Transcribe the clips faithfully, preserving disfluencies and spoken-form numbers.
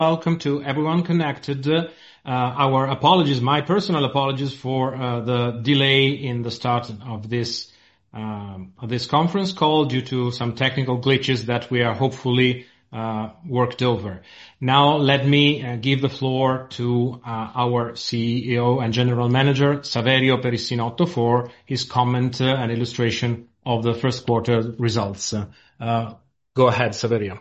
Welcome to everyone connected. Uh, our apologies, my personal apologies for uh, the delay in the start of this um, of this conference call due to some technical glitches that we are hopefully uh, worked over. Now let me uh, give the floor to uh, our C E O and General Manager, Saverio Perissinotto, for his comment uh, and illustration of the first quarter results. Uh, go ahead, Saverio.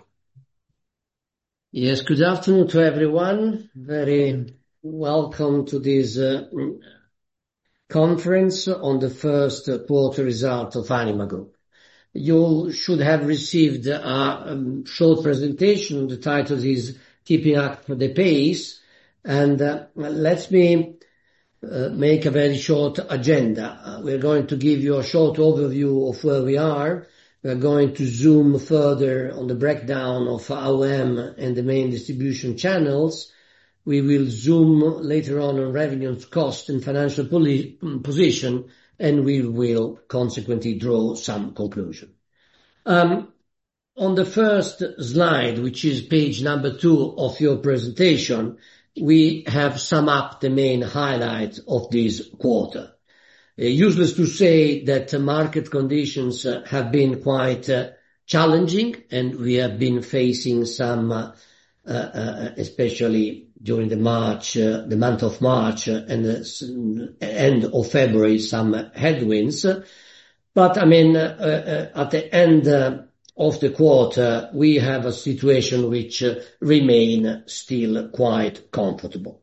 Yes, good afternoon to everyone. Very welcome to this uh, conference on the first quarter result of Anima Group. You should have received a um, short presentation. The title is Keeping Up the Pace. And uh, let me uh, make a very short agenda. Uh, we're going to give you a short overview of where we are. We're going to zoom further on the breakdown of A U M and the main distribution channels. We will zoom later on on revenues, cost and financial position, and we will consequently draw some conclusion. Um, on the first slide, which is page number two of your presentation, we have summed up the main highlights of this quarter. Uh, useless to say that uh, market conditions uh, have been quite uh, challenging, and we have been facing some, uh, uh, uh, especially during the March, uh, the month of March uh, and the uh, end of February, some headwinds. But I mean, uh, uh, at the end uh, of the quarter, we have a situation which uh, remain still quite comfortable.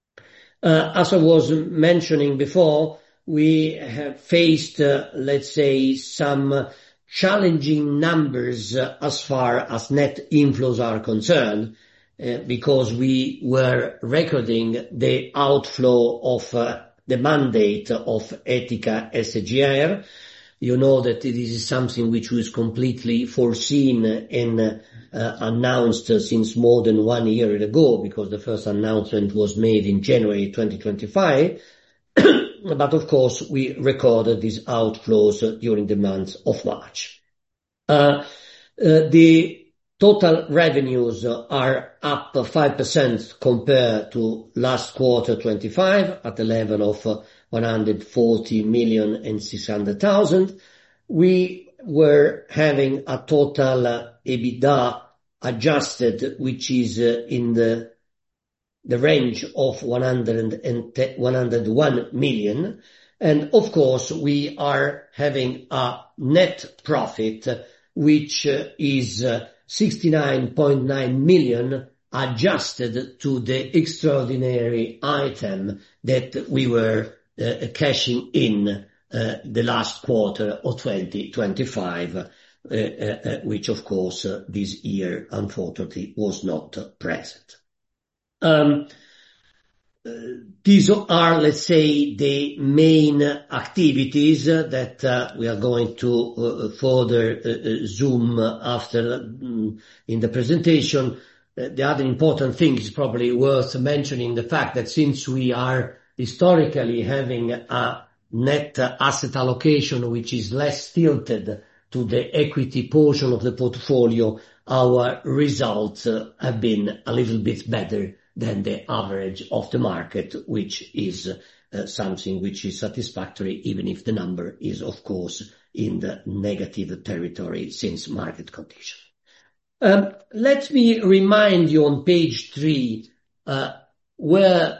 Uh, as I was mentioning before, we have faced, uh, let's say, some challenging numbers uh, as far as net inflows are concerned, uh, because we were recording the outflow of uh, the mandate of Etica S G R. You know that this is something which was completely foreseen and uh, announced uh, since more than one year ago, because the first announcement was made in January twenty twenty-five. But of course, we recorded these outflows during the month of March. Uh, uh, the total revenues are up five percent compared to last quarter twenty-five at the level of uh, one hundred forty million and six hundred thousand. We were having a total uh, EBITDA adjusted, which is uh, in the the range of one hundred one million. And of course, we are having a net profit, which is sixty-nine point nine million adjusted to the extraordinary item that we were uh, cashing in uh, the last quarter of twenty twenty-five, uh, uh, uh, which of course uh, this year unfortunately was not present. Um, uh, these are, let's say, the main activities uh, that uh, we are going to uh, further uh, zoom after um, in the presentation. Uh, the other important thing is probably worth mentioning the fact that since we are historically having a net uh, asset allocation which is less tilted to the equity portion of the portfolio, our results uh, have been a little bit better than the average of the market, which is uh, something which is satisfactory, even if the number is, of course, in the negative territory since market condition. Um, let me remind you on page three uh, where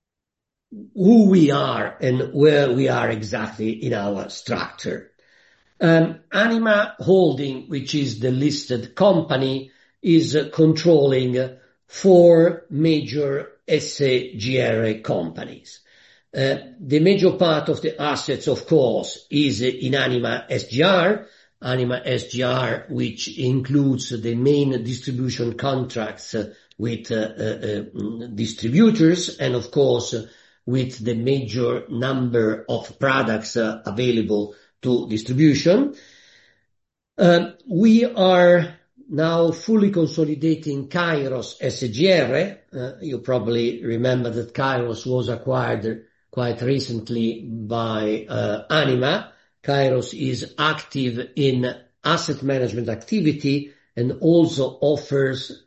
who we are and where we are exactly in our structure. Um, Anima Holding, which is the listed company, is uh, controlling uh, four major S G R companies. Uh, the major part of the assets, of course, is uh, in Anima S G R. Anima S G R, which includes the main distribution contracts uh, with uh, uh, distributors, and of course uh, with the major number of products uh, available to distribution. Uh, we are now fully consolidating Kairos S G R. Uh, you probably remember that Kairos was acquired quite recently by uh, Anima. Kairos is active in asset management activity and also offers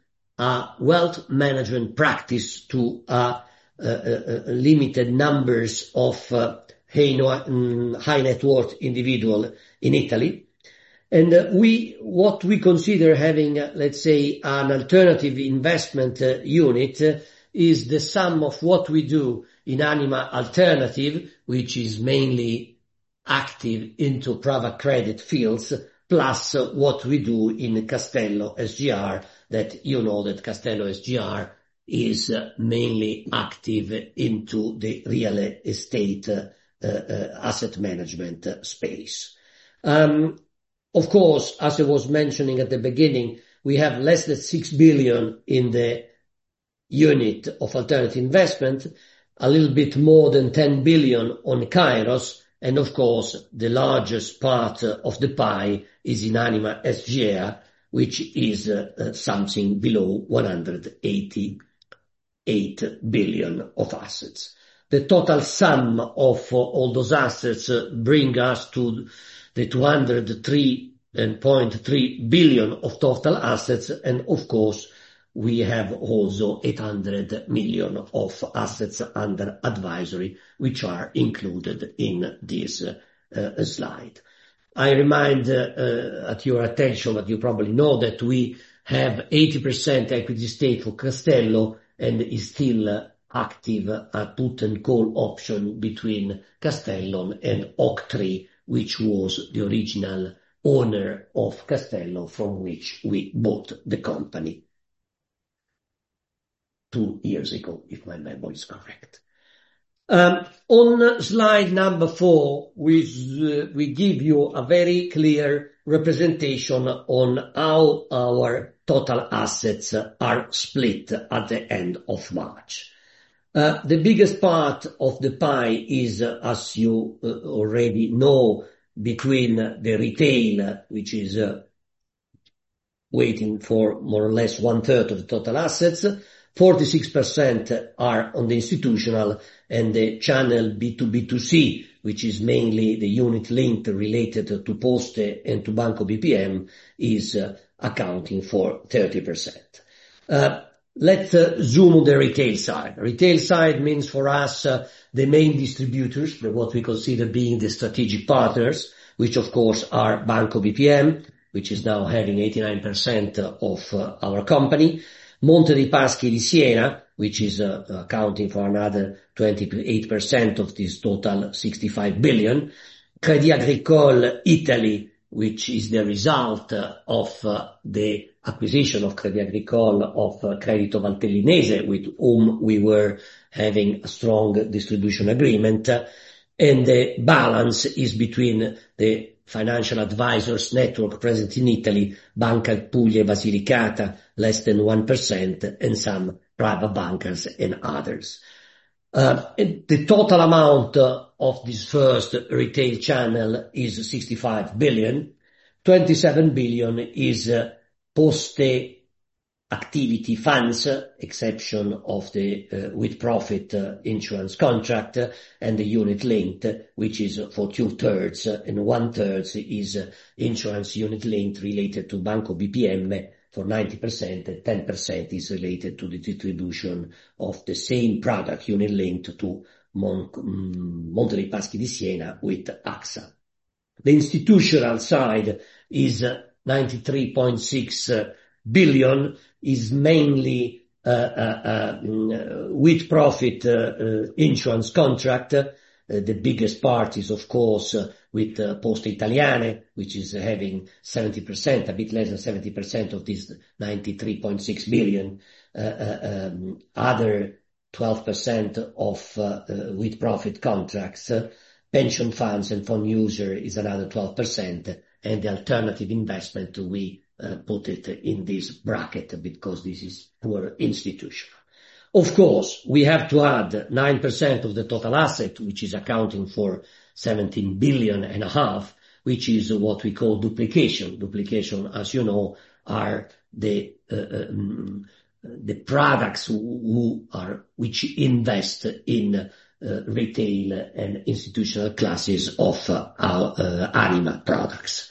a wealth management practice to uh, uh, uh, limited numbers of uh, high, no, high net worth individual in Italy. And uh, we, what we consider having, uh, let's say, an alternative investment uh, unit uh, is the sum of what we do in Anima Alternative, which is mainly active into private credit fields, plus uh, what we do in Castello S G R, that you know that Castello S G R is uh, mainly active into the real estate uh, uh, asset management uh, space. Um, of course, as I was mentioning at the beginning, we have less than six billion in the unit of alternative investment, a little bit more than ten billion on Kairos, and of course, the largest part uh, of the pie is in Anima S G R, which is uh, uh, something below one hundred eighty-eight billion of assets. The total sum of uh, all those assets uh, bring us to the two hundred three point three billion of total assets, and of course, we have also eight hundred million of assets under advisory, which are included in this uh, uh, slide. I remind uh, uh, at your attention that you probably know that we have eighty percent equity stake for Castello, and is still uh, active a put and call option between Castello and Oaktree, which was the original owner of Castello, from which we bought the company two years ago, if my memory is correct. Um, on slide number four, we, uh, we give you a very clear representation on how our total assets are split at the end of March. Uh, the biggest part of the pie is, uh, as you uh, already know, between the retail, which is uh, waiting for more or less one third of the total assets. forty-six percent are on the institutional, and the channel B two B two C, which is mainly the unit linked related to Poste and to Banco B P M, is uh, accounting for thirty percent. Uh, let's uh, zoom on the retail side. Retail side means for us uh, the main distributors, the, what we consider being the strategic partners, which of course are Banco B P M, which is now having eighty-nine percent of uh, our company, Monte dei Paschi di Siena, which is uh, accounting for another twenty-eight percent of this total sixty-five billion, Crédit Agricole Italy, which is the result uh, of uh, the acquisition of Crédit Agricole of uh, Credito Valtellinese, with whom we were having a strong distribution agreement, uh, and the balance is between the financial advisors network present in Italy, Banca Puglia Basilicata, less than one percent, and some private bankers and others. Uh, and the total amount uh, of this first retail channel is sixty-five billion. twenty-seven billion is uh, Poste activity funds, exception of the uh, with-profit uh, insurance contract, uh, and the unit-linked, which is for two-thirds, uh, and one-third is uh, insurance unit-linked related to Banco B P M for ninety percent, and ten percent is related to the distribution of the same product, unit-linked, to Mon- Monte dei Paschi di Siena with AXA. The institutional side is uh, ninety-three point six uh, billion, is mainly uh, uh, uh, with profit uh, uh, insurance contract. Uh, the biggest part is, of course, uh, with uh, Poste Italiane, which is uh, having seventy percent, a bit less than seventy percent of this ninety-three point six billion. Uh, uh, um, other twelve percent of uh, uh, with profit contracts. Uh, pension funds and fund user is another twelve percent, and the alternative investment we Uh, put it in this bracket because this is pure institutional. Of course, we have to add nine percent of the total asset, which is accounting for seventeen billion and a half, which is what we call duplication. Duplication, as you know, are the uh, um, the products who are which invest in uh, retail and institutional classes of uh, our uh, Anima products.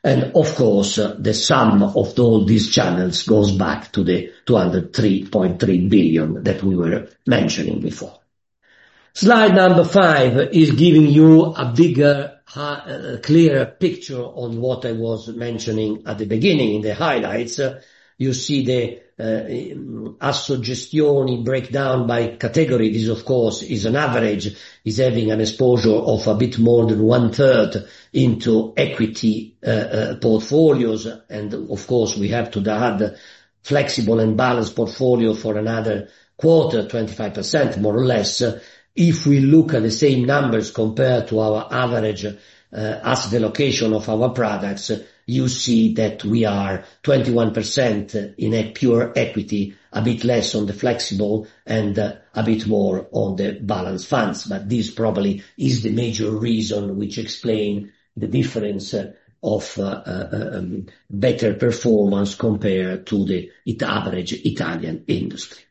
And of course, uh, the sum of all these channels goes back to the two hundred three point three billion that we were mentioning before. Slide number five is giving you a bigger, uh, clearer picture on what I was mentioning at the beginning in the highlights. Uh, you see the uh, Assogestioni breakdown by category. This, of course, is an average, is having an exposure of a bit more than one third into equity uh, uh, portfolios. And of course, we have to add flexible and balanced portfolio for another quarter, twenty-five percent more or less. Uh, if we look at the same numbers compared to our average uh, asset allocation of our products, uh, you see that we are twenty-one percent in a pure equity, a bit less on the flexible and uh, a bit more on the balanced funds. But this probably is the major reason which explain the difference uh, of uh, uh, um, better performance compared to the it average Italian industry.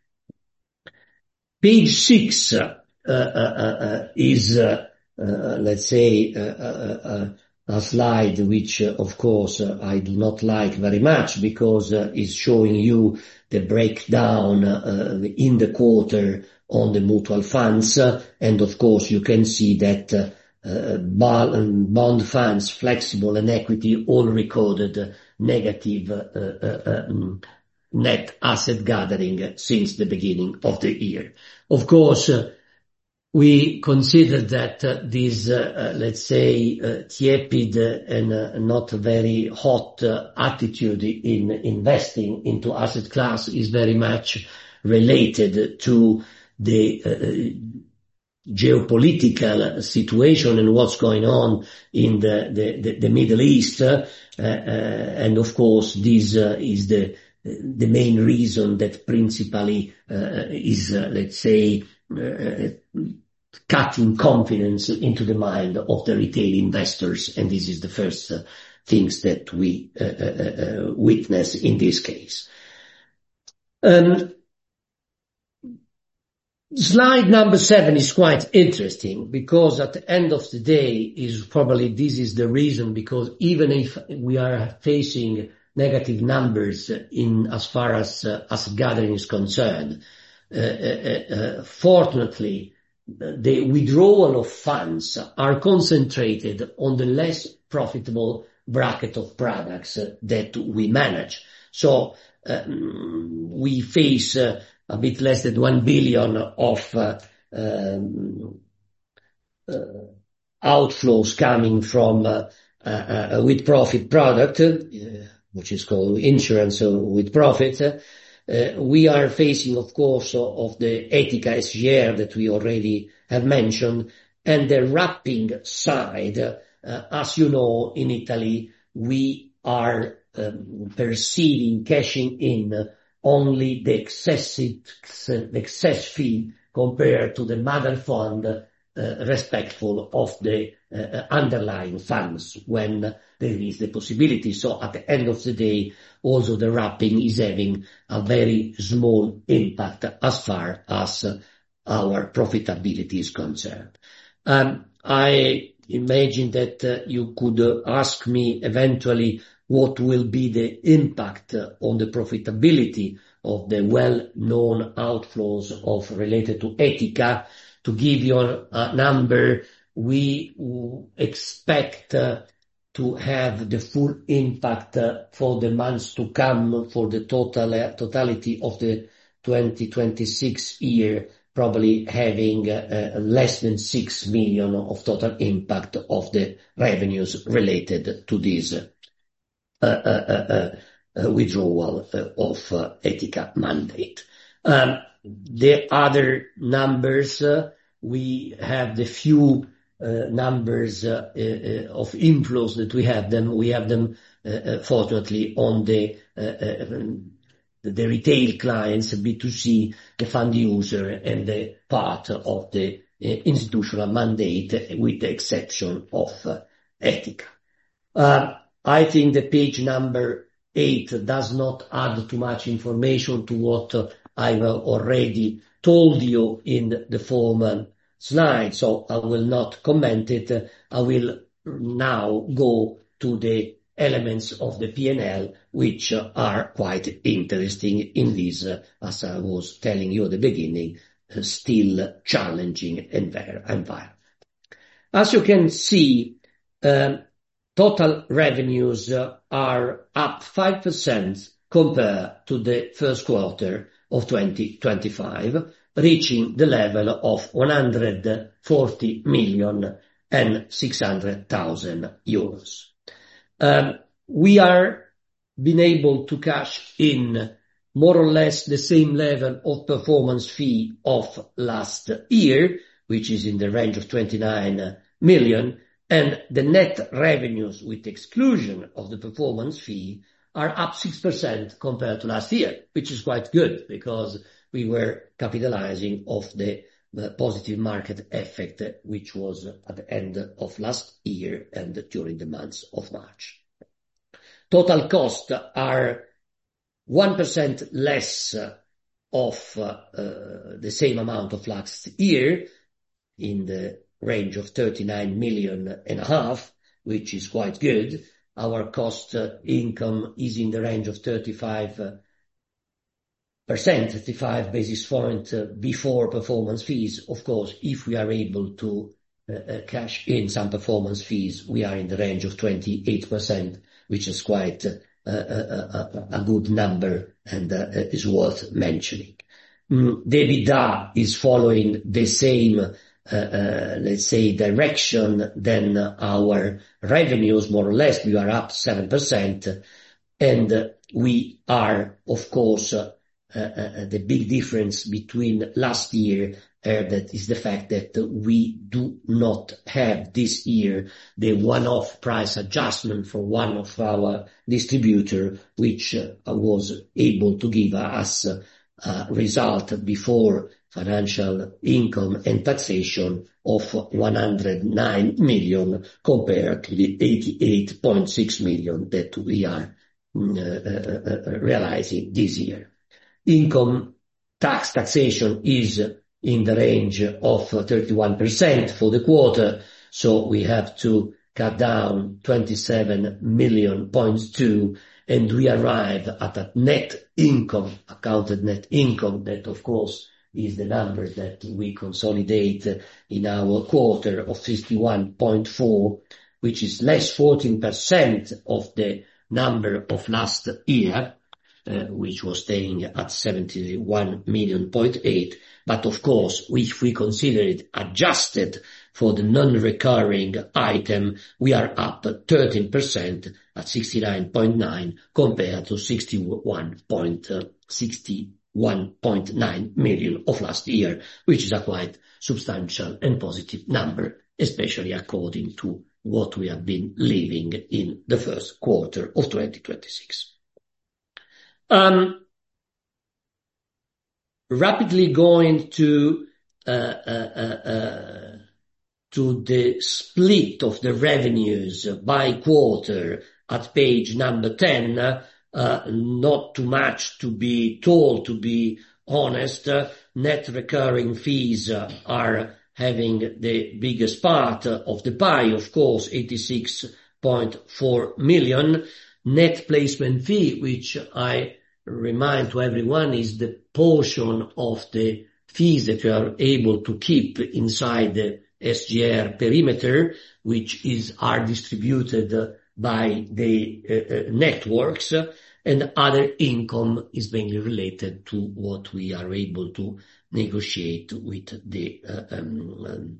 Page six uh, uh, uh, is, uh, uh, let's say, uh, uh, uh, a slide which, uh, of course, uh, I do not like very much because uh, it's showing you the breakdown uh, in the quarter on the mutual funds. Uh, and, of course, you can see that uh, uh, bond funds, flexible and equity all recorded uh, negative uh, uh, um, net asset gathering since the beginning of the year. Of course, uh, we consider that uh, this, uh, uh, let's say, uh, tepid and uh, not very hot uh, attitude in investing into asset class is very much related to the uh, geopolitical situation and what's going on in the, the, the Middle East. Uh, uh, and of course, this uh, is the the main reason that principally uh, is, uh, let's say, uh, cutting confidence into the mind of the retail investors, and this is the first uh, things that we uh, uh, uh, witness in this case. Um, slide number seven is quite interesting because at the end of the day is probably this is the reason, because even if we are facing negative numbers in as far as uh, asset gathering is concerned, uh, uh, uh, fortunately, the withdrawal of funds are concentrated on the less profitable bracket of products uh, that we manage. So um, we face uh, a bit less than one billion of uh, um, uh, outflows coming from uh, uh, uh, with profit product, uh, which is called insurance with profit. Uh, we are facing, of course, of the Etica S G R that we already have mentioned, and the wrapping side. Uh, as you know, in Italy, we are um, perceiving cashing in only the excessive, the excess fee compared to the mother fund, uh, respectful of the uh, underlying funds when there is the possibility. So at the end of the day, also the wrapping is having a very small impact as far as uh, our profitability is concerned. Um, I imagine that uh, you could uh, ask me eventually what will be the impact uh, on the profitability of the well-known outflows of related to Etica. To give you a number, we expect uh, to have the full impact uh, for the months to come for the total uh, totality of the twenty twenty-six year, probably having uh, uh, less than six million of total impact of the revenues related to this uh, uh, uh, uh, withdrawal uh, of uh, Etica mandate. Um, The other numbers, uh, we have the few uh, numbers uh, uh, of inflows that we have them. We have them, uh, uh, fortunately, on the, uh, uh, the retail clients, B two C, the fund user, and the part of the uh, institutional mandate, with the exception of uh, Etica. Uh, I think the page number eight does not add too much information to what uh, I've already told you in the former slide, so I will not comment it. I will now go to the elements of the P and L, which uh, are quite interesting in this, uh, as I was telling you at the beginning, uh, still challenging environment. As you can see, uh, total revenues uh, are up five percent compared to the first quarter of twenty twenty-five, reaching the level of one hundred forty million and six hundred thousand euros. Um, we are been able to cash in more or less the same level of performance fee of last year, which is in the range of twenty-nine million, and the net revenues with exclusion of the performance fee are up six percent compared to last year, which is quite good because we were capitalizing off the, the positive market effect, which was at the end of last year and during the months of March. Total costs are one percent less of uh, uh, the same amount of last year, in the range of thirty-nine million and a half, which is quite good. Our cost uh, income is in the range of thirty-five percent, thirty-five basis point uh, before performance fees. Of course, if we are able to uh, uh, cash in some performance fees, we are in the range of twenty-eight percent, which is quite uh, a, a, a good number and uh, is worth mentioning. Mm, the EBITDA is following the same Uh, uh, let's say direction than our revenues, more or less. We are up seven percent, and uh, we are, of course, uh, uh, the big difference between last year, uh, that is the fact that we do not have this year the one-off price adjustment for one of our distributor, which uh, was able to give us uh, a result before financial income and taxation of one hundred nine million compared to the eighty-eight point six million that we are uh, uh, realizing this year. Income tax taxation is in the range of thirty-one percent for the quarter, so we have to cut down twenty-seven million point two, and we arrive at a net income, accounted net income, that of course is the number that we consolidate in our quarter, of fifty-one point four, which is less fourteen percent of the number of last year, uh, which was staying at seventy-one million point eight. But of course, if we consider it adjusted for the non-recurring item, we are up thirteen percent at sixty-nine point nine compared to sixty-one point six one point nine million of last year, which is a quite substantial and positive number, especially according to what we have been living in the first quarter of twenty twenty-six. Um, rapidly going to uh, uh, uh, uh, to the split of the revenues by quarter at page number ten. Uh, not too much to be told, to be honest. Uh, net recurring fees uh, are having the biggest part uh, of the pie, of course, eighty-six point four million. Net placement fee, which I remind to everyone is the portion of the fees that you are able to keep inside the S G R perimeter, which is are distributed uh, by the uh, uh, networks, uh, and other income is mainly related to what we are able to negotiate with the uh, um,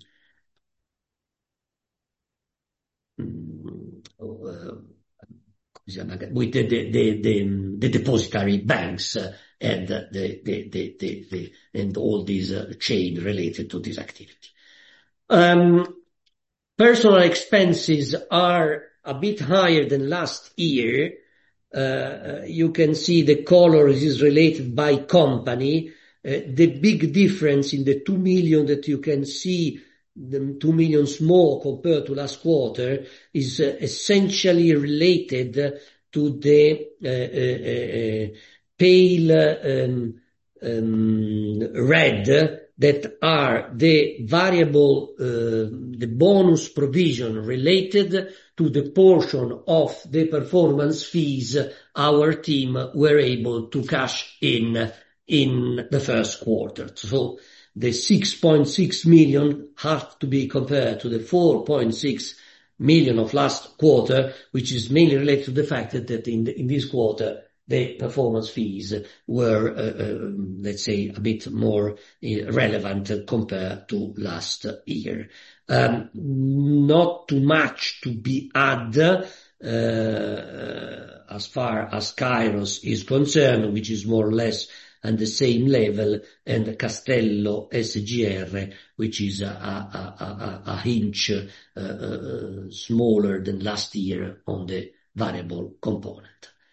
um, uh, with the, the, the, the, the depository banks uh, and the, the, the, the, the, and all these uh, chain related to this activity. Um, personal expenses are a bit higher than last year. Uh, you can see the color is related by company. Uh, the big difference in the two million that you can see, the two million more compared to last quarter, is uh, essentially related to the uh, uh, uh, pale um, um, red that are the variable, uh, the bonus provision related to the portion of the performance fees our team were able to cash in in the first quarter. So the six point six million have to be compared to the four point six million of last quarter, which is mainly related to the fact that, that in, the, in this quarter the performance fees were, uh, uh, let's say, a bit more uh, relevant compared to last year. Um, not too much to be added uh, as far as Kairos is concerned, which is more or less at the same level, and Castello S G R, which is a, a, a, a inch uh, uh, smaller than last year on the variable component.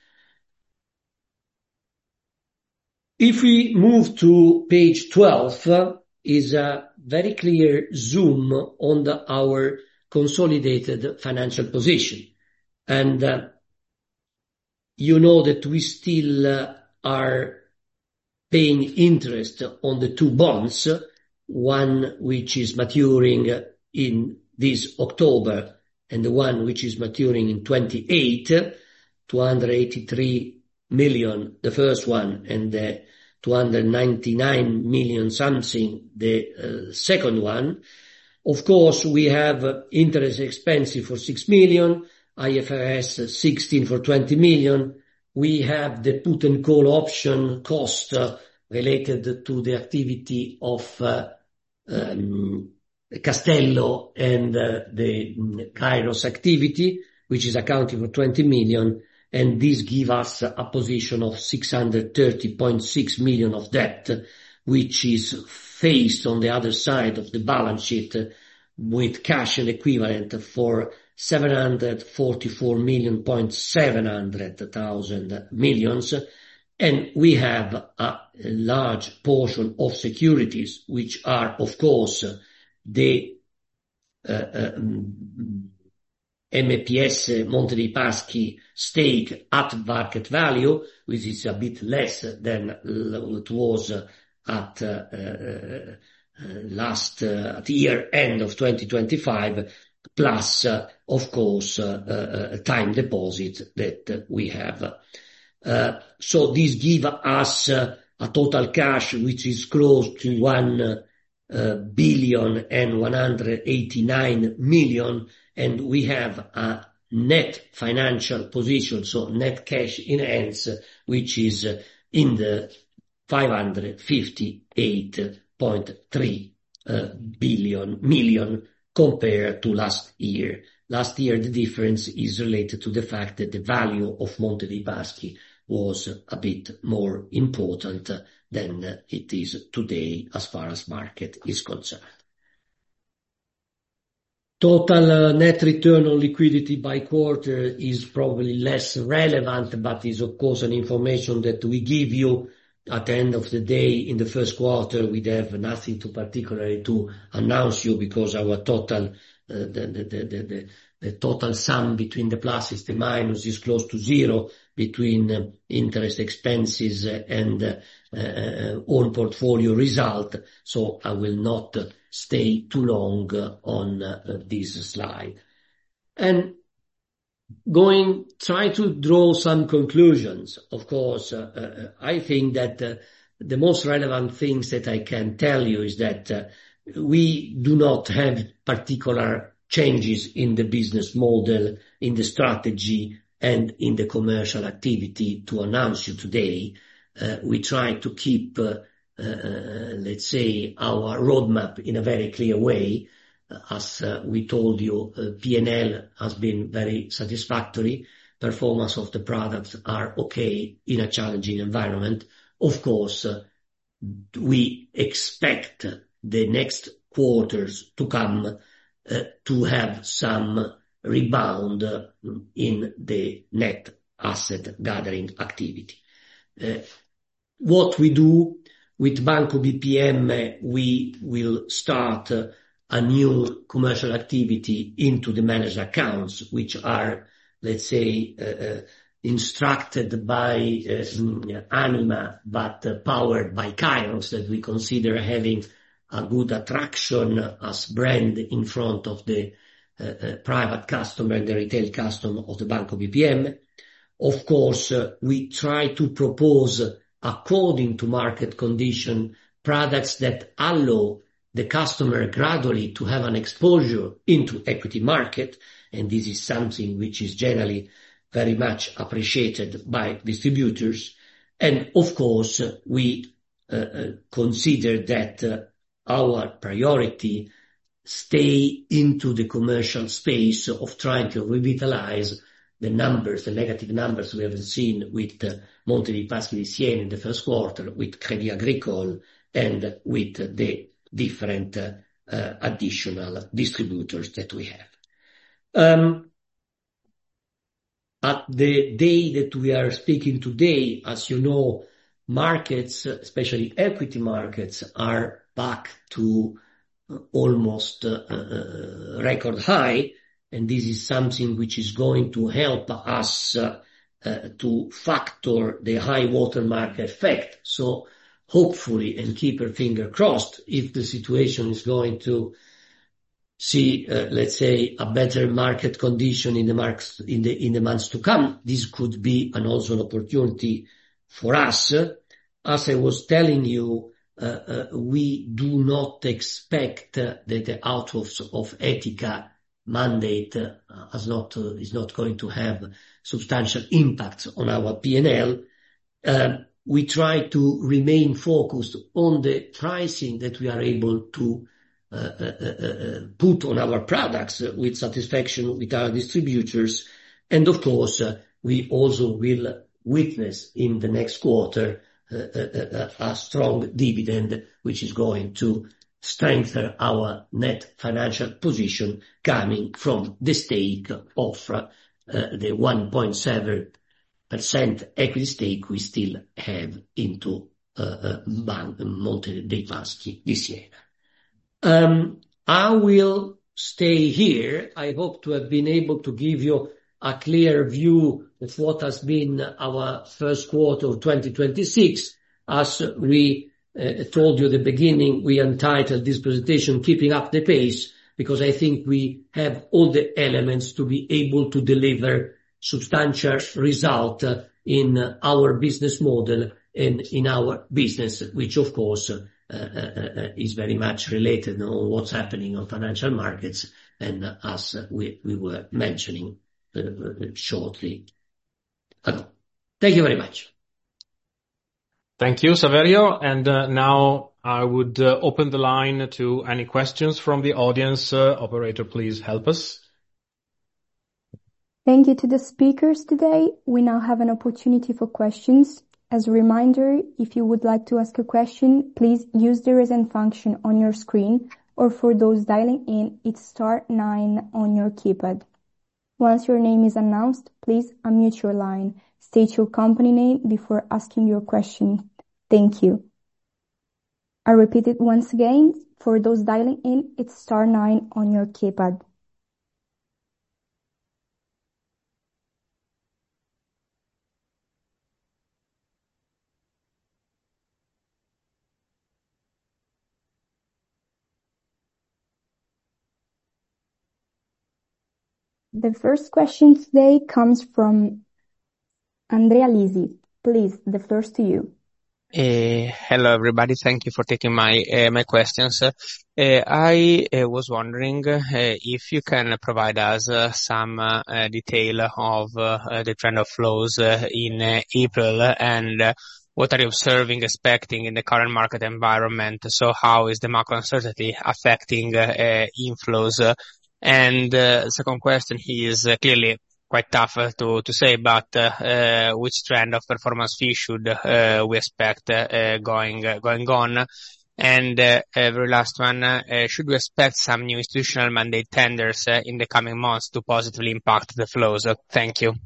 If we move to page twelve, uh, is a very clear zoom on the, our consolidated financial position. And uh, you know that we still uh, are paying interest on the two bonds, one which is maturing in this October and the one which is maturing in twenty-eight, two hundred eighty-three million, the first one, and the two hundred ninety-nine million something, the uh, second one. Of course, we have interest expenses for six million, I F R S sixteen for twenty million. We have the put and call option cost uh, related to the activity of uh, um, Castello and uh, the um, Kairos activity, which is accounting for twenty million. And this gives us a position of six hundred thirty point six million of debt, which is faced on the other side of the balance sheet with cash and equivalent for seven hundred forty-four million point seven hundred thousand millions. And we have a large portion of securities, which are, of course, the uh, uh, M P S Monte dei Paschi stake at market value, which is a bit less than it was at uh, uh, last uh, at year end of twenty twenty-five, plus, uh, of course, uh, uh, time deposit that uh, we have. Uh, so this gives us uh, a total cash which is close to one uh, billion and one hundred eighty-nine million, and we have a net financial position, so net cash in hands, which is uh, in the five hundred fifty-eight point three uh, billion million compared to last year. Last year, the difference is related to the fact that the value of Monte dei Paschi was a bit more important than it is today as far as market is concerned. Total uh, net return on liquidity by quarter is probably less relevant, but is of course an information that we give you. At the end of the day, in the first quarter, we'd have nothing to particularly to announce you, because our total, uh, the, the, the, the, the total sum between the pluses, the minus is close to zero between uh, interest expenses and uh, uh, own portfolio result. So I will not uh, stay too long uh, on uh, this slide. And going, try to draw some conclusions. Of course, uh, uh, I think that uh, the most relevant things that I can tell you is that uh, we do not have particular changes in the business model, in the strategy, and in the commercial activity to announce you today. Uh, we try to keep, uh, uh, let's say, our roadmap in a very clear way. As uh, we told you, uh, P and L has been very satisfactory. Performance of the products are okay in a challenging environment. Of course, uh, we expect the next quarters to come uh, to have some rebound uh, in the net asset gathering activity. Uh, what we do with Banco B P M, we will start uh, a new commercial activity into the managed accounts, which are, let's say, uh, uh, instructed by uh, Anima, but uh, powered by Kairos, that we consider having a good attraction as brand in front of the uh, uh, private customer and the retail customer of the Banco B P M. Of course, uh, we try to propose, according to market condition, products that allow the customer gradually to have an exposure into equity market, and this is something which is generally very much appreciated by distributors. And of course, uh, we uh, uh, consider that uh, our priority stay into the commercial space of trying to revitalize the numbers, the negative numbers we have seen with uh, Monte dei Paschi di Siena in the first quarter, with Crédit Agricole, and with the different uh, uh, additional distributors that we have. Um, at the day that we are speaking today, as you know, markets, especially equity markets, are back to uh, almost uh, uh, record high, and this is something which is going to help us uh, uh, to factor the high watermark effect. So hopefully, and keep our finger crossed, if the situation is going to see, uh, let's say, a better market condition in the marks, in the, in the months to come, this could be an also an opportunity for us. As I was telling you, uh, uh, we do not expect uh, that the out of, of Etica mandate uh, has not, uh, is not going to have substantial impacts on our P and L. Uh, we try to remain focused on the pricing that we are able to uh, uh, uh, put on our products uh, with satisfaction with our distributors. And of course, uh, we also will witness in the next quarter uh, uh, uh, a strong dividend, which is going to strengthen our net financial position coming from the stake of uh, uh, the one point seven percent equity stake we still have into uh, uh, Monte dei Paschi di Siena. Um, I will stay here. I hope to have been able to give you a clear view of what has been our first quarter of twenty twenty-six. As we uh, told you at the beginning, we entitled this presentation Keeping Up the Pace, because I think we have all the elements to be able to deliver substantial result uh, in uh, our business model and in our business, which of course uh, uh, uh, is very much related on what's happening on financial markets, and uh, as uh, we, we were mentioning uh, uh, shortly ago. Thank you very much. Thank you, Saverio. And uh, now I would uh, open the line to any questions from the audience. Uh, operator, please help us. Thank you to the speakers today. We now have an opportunity for questions. As a reminder, if you would like to ask a question, please use the raise hand function on your screen, or for those dialing in, it's star nine on your keypad. Once your name is announced, please unmute your line. State your company name before asking your question. Thank you. I repeat it once again. For those dialing in, it's star nine on your keypad. The first question today comes from Andrea Lisi. Please, the floor is to you. Uh, hello, everybody. Thank you for taking my uh, my questions. Uh, I uh, was wondering uh, if you can provide us uh, some uh, uh, detail of uh, the trend of flows uh, in uh, April, and uh, what are you observing, expecting in the current market environment? So how is the macro uncertainty affecting uh, uh, inflows? Uh, and uh, second question is uh, clearly quite tough uh, to to say, but uh, uh, which trend of performance fee should uh, we expect uh, going uh, going on? And uh, uh, very last one, uh, should we expect some new institutional mandate tenders uh, in the coming months to positively impact the flows? Uh, thank you.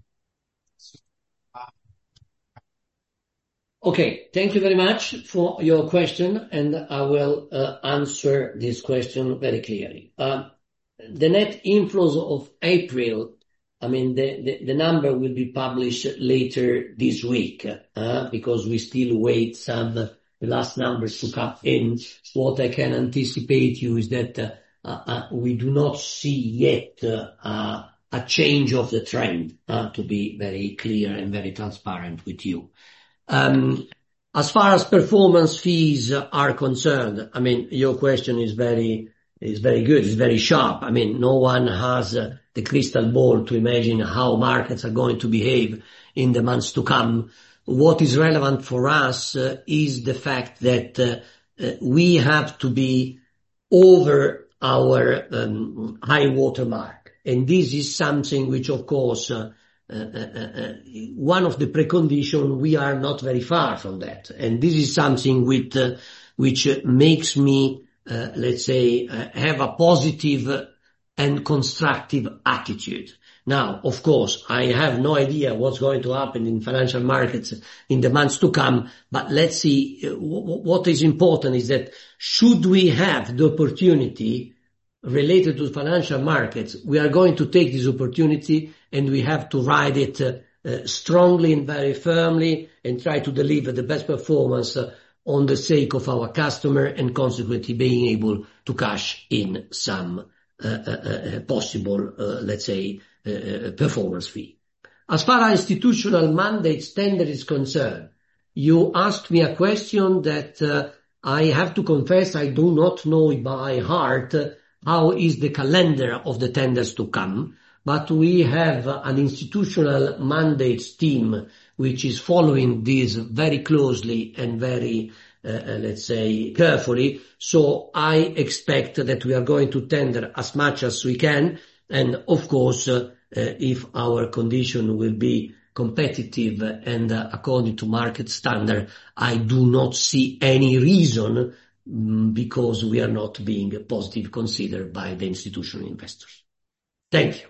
Okay, thank you very much for your question, and I will uh, answer this question very clearly. Uh, the net inflows of April, I mean, the, the, the number will be published later this week, uh, because we still wait some the last numbers to come in. What I can anticipate you is that uh, uh, we do not see yet uh, a change of the trend, uh, to be very clear and very transparent with you. Um, as far as performance fees are concerned, I mean, your question is very, is very good, it's very sharp. I mean, no one has uh, the crystal ball to imagine how markets are going to behave in the months to come. What is relevant for us uh, is the fact that uh, uh, we have to be over our um, high water mark. And this is something which, of course, uh, uh, uh, uh, one of the preconditions, we are not very far from that. And this is something with, uh, which uh, makes me, uh, let's say, uh, have a positive and constructive attitude. Now, of course, I have no idea what's going to happen in financial markets in the months to come, but let's see. Uh, w- what is important is that should we have the opportunity related to financial markets, we are going to take this opportunity and we have to ride it uh, uh, strongly and very firmly and try to deliver the best performance uh, on the sake of our customer and consequently being able to cash in some uh, uh, uh, possible, uh, let's say, uh, performance fee. As far as institutional mandate tender is concerned, you asked me a question that uh, I have to confess I do not know by heart uh, how is the calendar of the tenders to come, but we have an institutional mandates team which is following this very closely and very, uh, let's say, carefully. So I expect that we are going to tender as much as we can, and of course, uh, uh, if our condition will be competitive and uh, according to market standard, I do not see any reason because we are not being positive considered by the institutional investors. Thank you.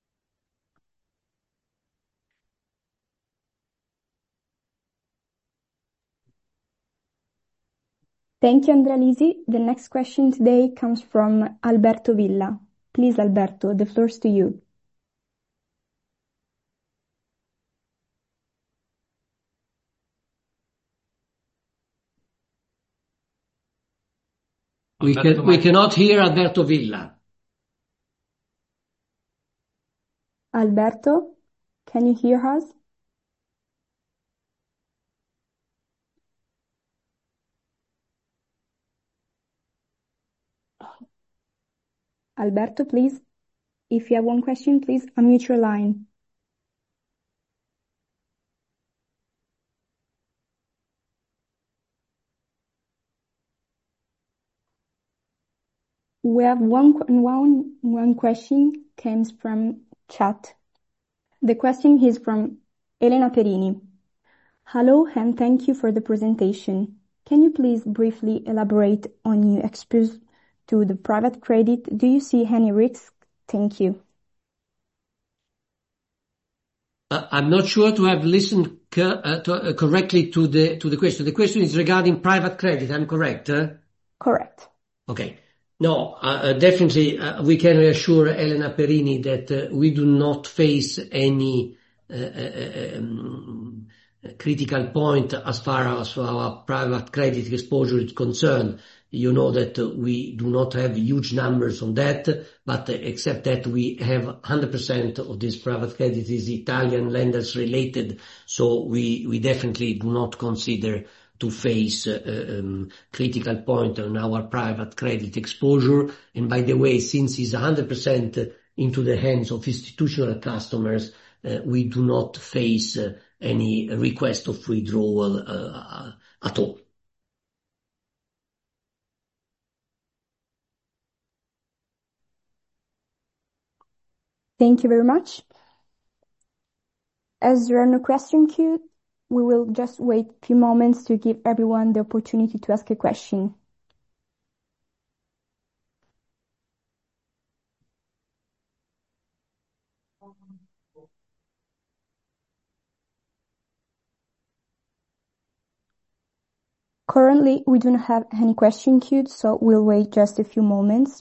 Thank you, Andrea Lisi. The next question today comes from Alberto Villa. Please, Alberto, the floor is to you. We, can, we cannot hear Alberto Villa. Alberto, can you hear us? Alberto, please, if you have one question, please unmute your line. We have one, one, one question comes from chat. The question is from Elena Perini. Hello and thank you for the presentation. Can you please briefly elaborate on your exposure to the private credit? Do you see any risks? Thank you. Uh, I'm not sure to have listened co- uh, to, uh, correctly to the to the question. The question is regarding private credit. I'm correct? Uh? Correct. Okay. No, uh, definitely uh, we can reassure Elena Perini that uh, we do not face any uh, uh, um, critical point as far as our private credit exposure is concerned. You know that uh, we do not have huge numbers on that, but uh, except that we have one hundred percent of this private credit is Italian lenders related, so we, we definitely do not consider to face uh, um, critical point on our private credit exposure. And by the way, since it's one hundred percent into the hands of institutional customers, uh, we do not face uh, any request of withdrawal uh, at all. Thank you very much. As there are no questions queued, we will just wait a few moments to give everyone the opportunity to ask a question. Currently, we do not have any question queued, so we'll wait just a few moments.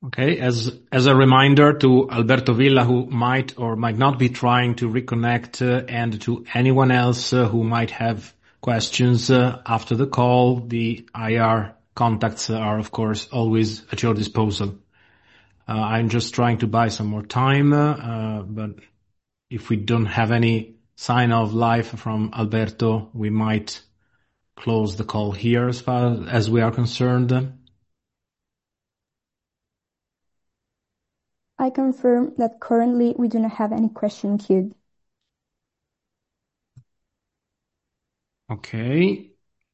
Okay, as as a reminder to Alberto Villa, who might or might not be trying to reconnect, uh, and to anyone else uh, who might have questions uh, after the call, the I R contacts are, of course, always at your disposal. Uh, I'm just trying to buy some more time, uh, but if we don't have any sign of life from Alberto, we might close the call here as far as we are concerned. I confirm that currently we do not have any question queued. Okay.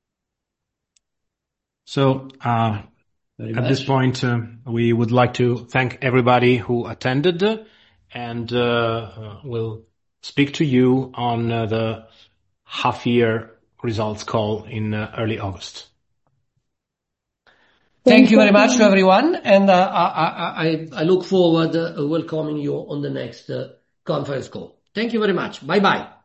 So, uh, at this point, uh, we would like to thank everybody who attended, and uh, uh, we'll speak to you on uh, the half-year results call in uh, early August. Thank you very much to everyone, and uh, I, I, I look forward to uh, welcoming you on the next uh, conference call. Thank you very much. Bye-bye.